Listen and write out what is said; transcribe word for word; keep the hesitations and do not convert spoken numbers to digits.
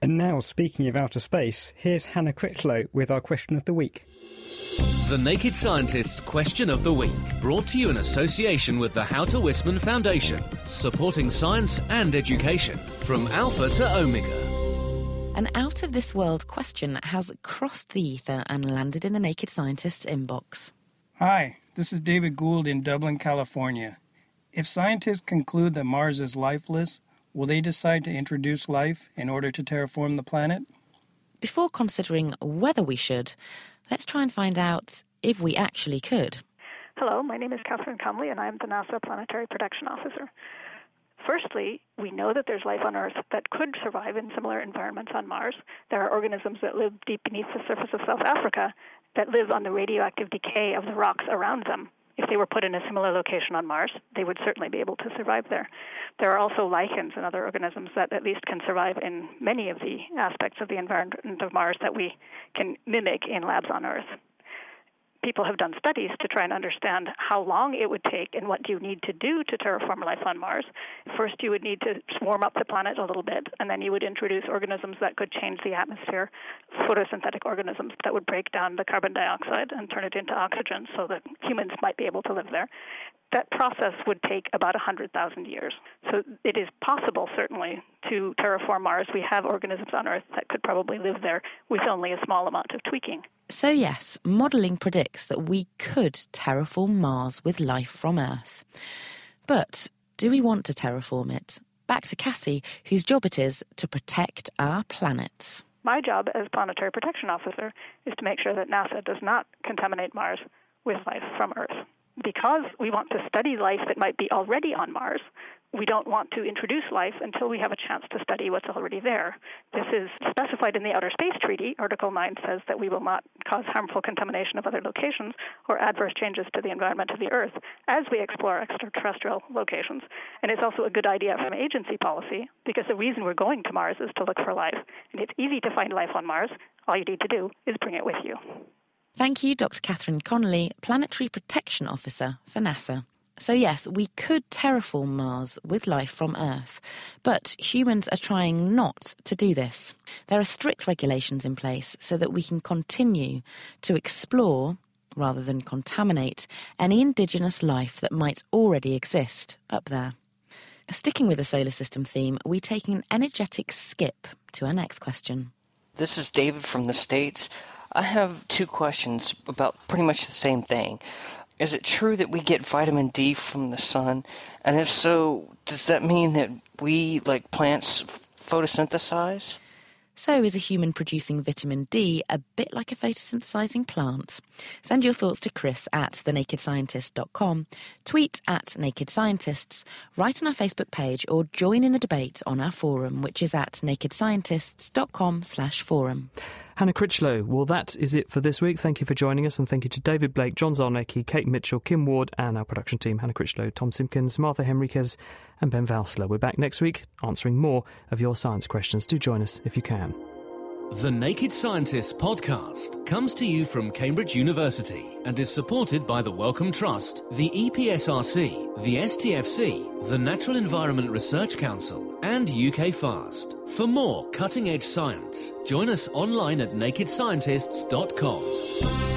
And now, speaking of outer space, here's Hannah Critchlow with our question of the week. The Naked Scientist's Question of the Week, brought to you in association with the Houter Wisman Foundation, supporting science and education from Alpha to Omega. An out-of-this-world question has crossed the ether and landed in the Naked Scientist's inbox. Hi, this is David Gould in Dublin, California. If scientists conclude that Mars is lifeless, will they decide to introduce life in order to terraform the planet? Before considering whether we should, let's try and find out if we actually could. Hello, my name is Catherine Cumley, and I am the NASA Planetary Protection Officer. Firstly, we know that there's life on Earth that could survive in similar environments on Mars. There are organisms that live deep beneath the surface of South Africa that live on the radioactive decay of the rocks around them. If they were put in a similar location on Mars, they would certainly be able to survive there. There are also lichens and other organisms that at least can survive in many of the aspects of the environment of Mars that we can mimic in labs on Earth. People have done studies to try and understand how long it would take and what you need to do to terraform life on Mars. First, you would need to warm up the planet a little bit, and then you would introduce organisms that could change the atmosphere, photosynthetic organisms that would break down the carbon dioxide and turn it into oxygen so that humans might be able to live there. That process would take about one hundred thousand years. So it is possible, certainly, to terraform Mars. We have organisms on Earth that could probably live there with only a small amount of tweaking. So yes, modelling predicts that we could terraform Mars with life from Earth. But do we want to terraform it? Back to Cassie, whose job it is to protect our planets. My job as Planetary Protection Officer is to make sure that NASA does not contaminate Mars with life from Earth. Because we want to study life that might be already on Mars, we don't want to introduce life until we have a chance to study what's already there. This is specified in the Outer Space Treaty. Article nine says that we will not cause harmful contamination of other locations or adverse changes to the environment of the Earth as we explore extraterrestrial locations. And it's also a good idea from agency policy because the reason we're going to Mars is to look for life. And it's easy to find life on Mars. All you need to do is bring it with you. Thank you, Doctor Catherine Connolly, Planetary Protection Officer for NASA. So yes, we could terraform Mars with life from Earth, but humans are trying not to do this. There are strict regulations in place so that we can continue to explore, rather than contaminate, any indigenous life that might already exist up there. Sticking with the solar system theme, we take an energetic skip to our next question. This is David from the States. I have two questions about pretty much the same thing. Is it true that we get vitamin D from the sun? And if so, does that mean that we, like plants, photosynthesize? So is a human producing vitamin D a bit like a photosynthesizing plant? Send your thoughts to Chris at the naked scientist dot com, tweet at Naked Scientists, write on our Facebook page, or join in the debate on our forum, which is at naked scientists dot com slash forum. Hannah Critchlow, well, that is it for this week. Thank you for joining us, and thank you to David Blake, John Zarnecki, Kate Mitchell, Kim Ward, and our production team, Hannah Critchlow, Tom Simpkins, Martha Henriquez, and Ben Valsler. We're back next week answering more of your science questions. Do join us if you can. The Naked Scientists podcast comes to you from Cambridge University and is supported by the Wellcome Trust, the E P S R C, the S T F C, the Natural Environment Research Council, and U K FAST. For more cutting-edge science, join us online at naked scientists dot com.